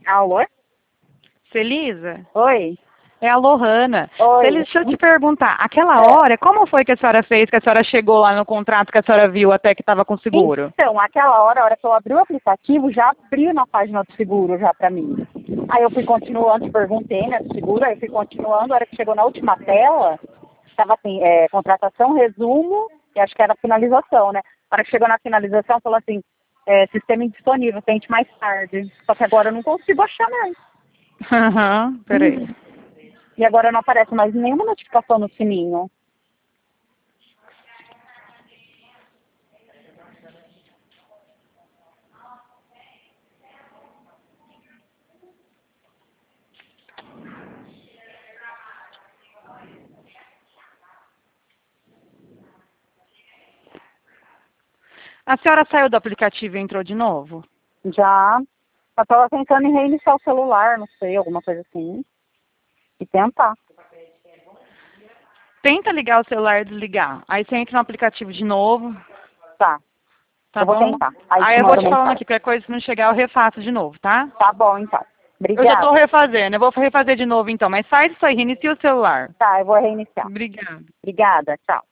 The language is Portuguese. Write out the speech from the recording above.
Alô? Celisa? Oi? É a Lohana. Oi. Celisa, deixa eu te perguntar, aquela hora, como foi que a senhora fez, que a senhora chegou lá no contrato que a senhora viu até que estava com seguro? Então, aquela hora, a hora que eu abri o aplicativo, já abriu na página do seguro já pra mim. Aí eu fui continuando, perguntei, né, do seguro, aí eu fui continuando, a hora que chegou na última tela, estava assim, contratação, resumo, e acho que era finalização, né? A hora que chegou na finalização, falou assim, sistema indisponível, tente mais tarde. Só que agora eu não consigo achar mais. Aham, peraí. E agora não aparece mais nenhuma notificação no sininho. A senhora saiu do aplicativo e entrou de novo? Já, eu estava tentando em reiniciar o celular, não sei, alguma coisa assim. E tentar. Tenta ligar o celular e desligar. Aí você entra no aplicativo de novo, Tá, tá eu vou bom? tentar. Aí te eu vou mando te falando mensagem. aqui, qualquer coisa se não chegar eu refaço de novo, tá? Tá bom, então. Eu já tô Obrigada. refazendo, eu vou refazer de novo então, mas faz isso aí, reinicia o celular. Tá, eu vou reiniciar. Obrigada. Obrigada, tchau.